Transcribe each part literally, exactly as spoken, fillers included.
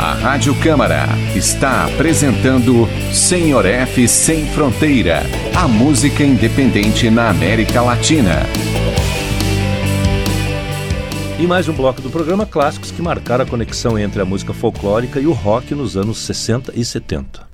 A Rádio Câmara está apresentando Senhor F Sem Fronteira, a música independente na América Latina. E mais um bloco do programa Clássicos que marcaram a conexão entre a música folclórica e o rock nos anos sessenta e setenta.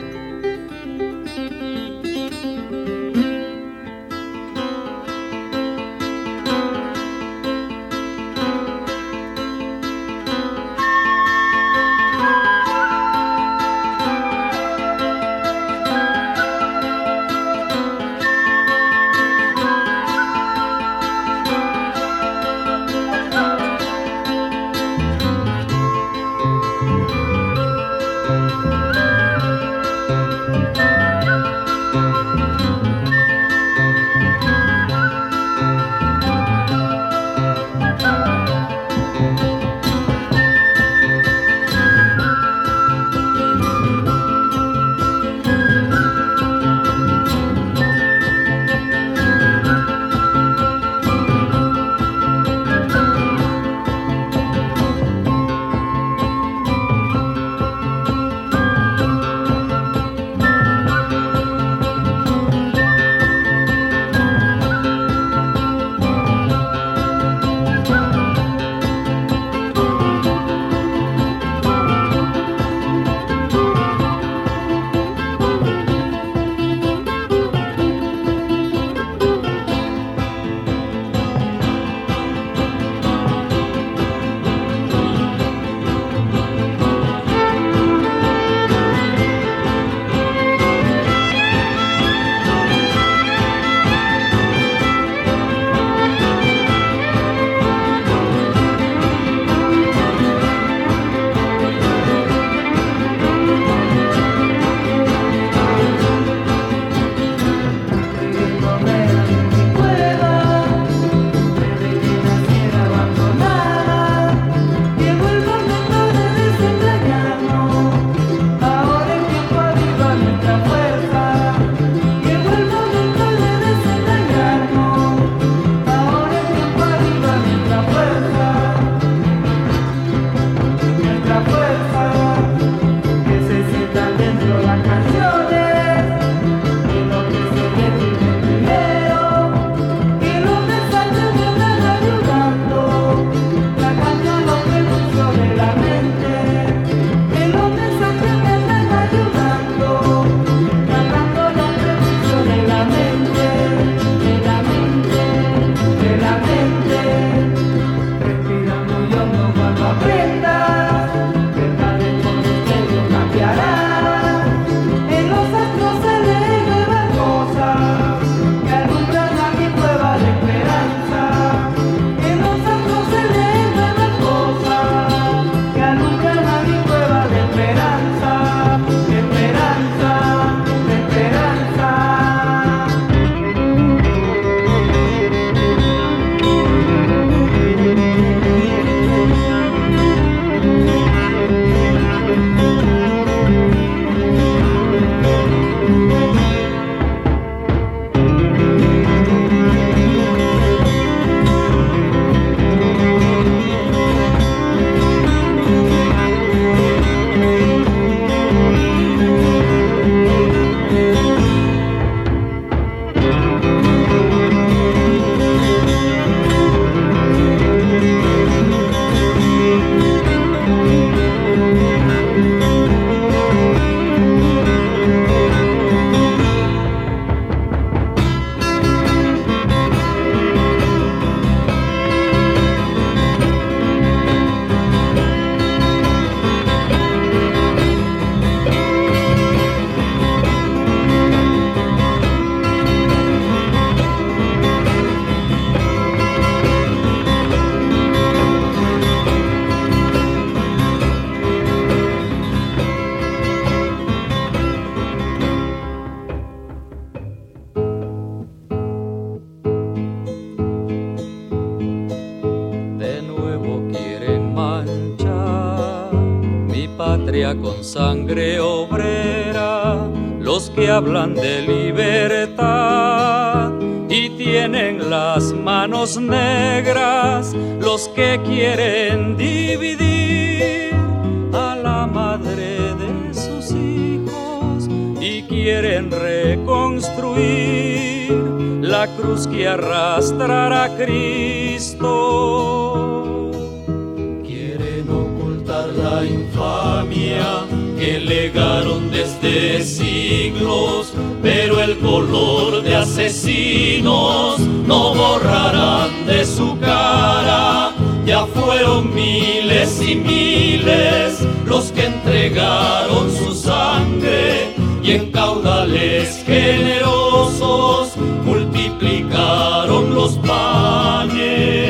Con sangre obrera, los que hablan de libertad y tienen las manos negras, los que quieren dividir a la quieren reconstruir la cruz que arrastrará a Cristo. Quieren ocultar la infamia que legaron desde siglos, pero el color de asesinos no borrarán de su cara. Ya fueron miles y miles los que entregaron su sangre y en caudales generosos multiplicaron los panes.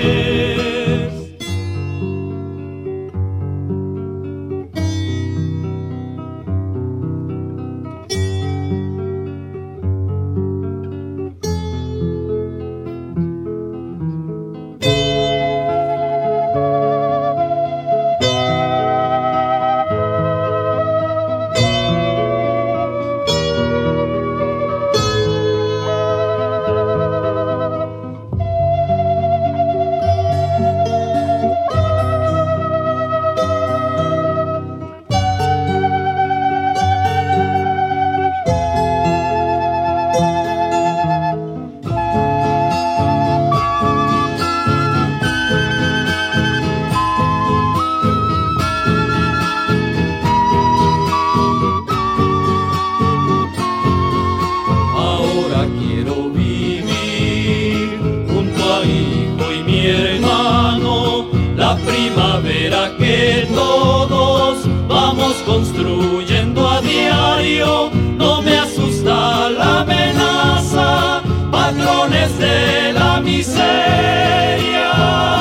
Construyendo a diario, no me asusta la amenaza, patrones de la miseria.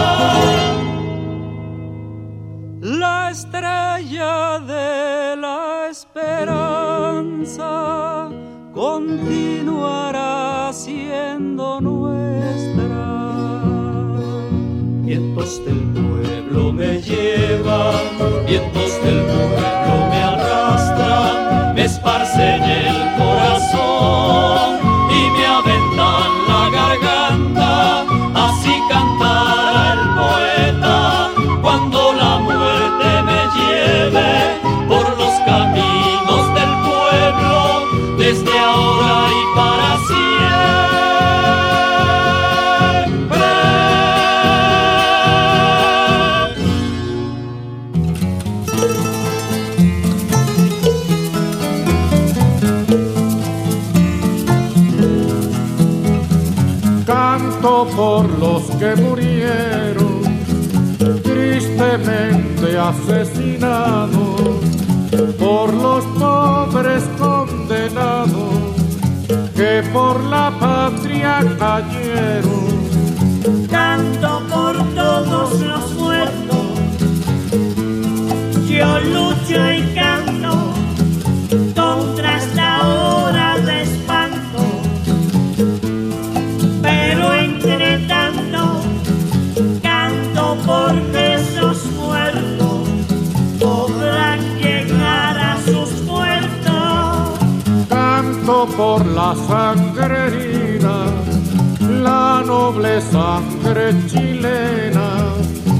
La estrella de la esperanza continuará siendo nuestra. Vientos del pueblo me llevan, vientos del pueblo me arrastran, me esparcen el corazón y me aventan la garganta. Así cantará el poeta cuando la muerte me lleve por los caminos del pueblo, desde ahora y para siempre. Por los que murieron, tristemente asesinados, por los pobres condenados que por la patria cayeron. Canto por todos los muertos, yo lucho y canto contra esta hora de espanto. Pero entre tanto, canto porque esos muertos podrán llegar a sus puertos. Canto por la sangre herida, la noble sangre chilena,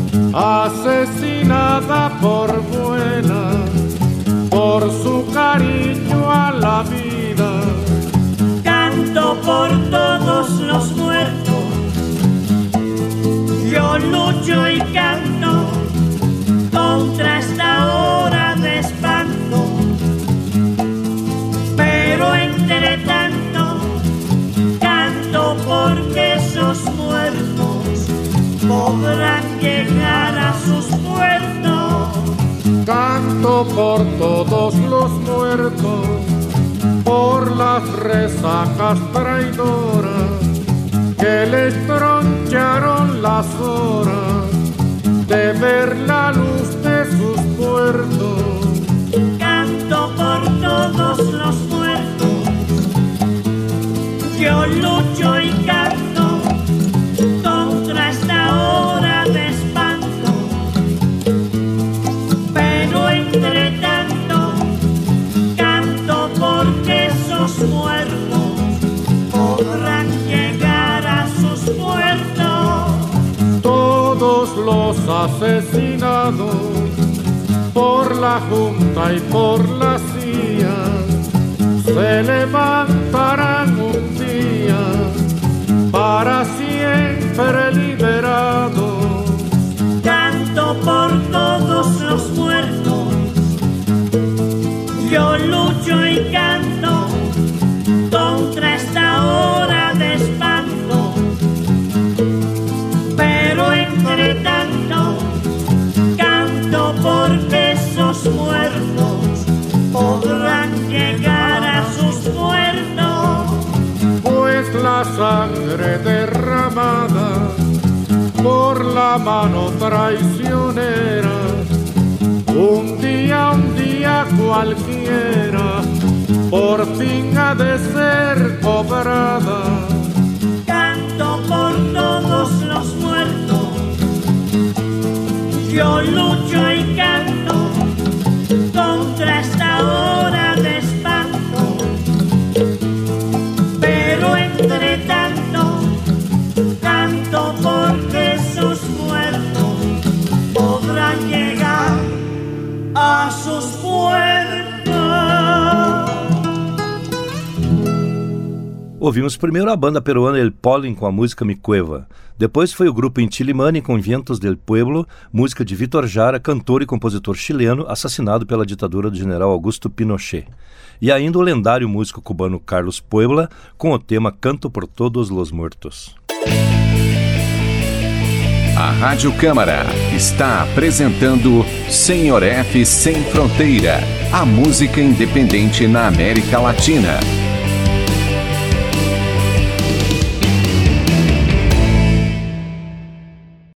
asesinada por buena, por su cariño a la vida. Canto por todos los muertos, yo lucho y canto contra esta hora de espanto. Pero entre tanto, canto porque esos muertos podrán llegar a sus puertos. Canto por todos los muertos, por las resacas traidoras que les troncharon las horas de ver la luz de sus puertos. Canto por todos los muertos, yo lucho y canto contra esta hora de espanto. Pero entre tanto, canto porque esos muertos podrán llegar a sus puertos. Todos los asesinados por la Junta y por la C I A se levantarán un día para siempre liberados. Canto por todos los muertos, yo lucho y canto contra esta hora de espanto, pero entre tanto canto porque esos muertos podrán llegar a sus puertos. Pues la sangre derramada por la mano traicionera, un día, un día cualquiera, por fin ha de ser cobrada. Canto por todos los muertos, yo lucho y canto contra esta hora de espanto, pero entre tanto canto porque sus muertos podrán llegar a sus puertos. Ouvimos primeiro a banda peruana El Pollen com a música Mi Cueva. Depois foi o grupo Intilimani com Vientos del Pueblo, música de Vítor Jara, cantor e compositor chileno, assassinado pela ditadura do general Augusto Pinochet. E ainda o lendário músico cubano Carlos Puebla com o tema Canto por Todos los Muertos. A Rádio Câmara está apresentando Senhor F Sem Fronteira, a música independente na América Latina.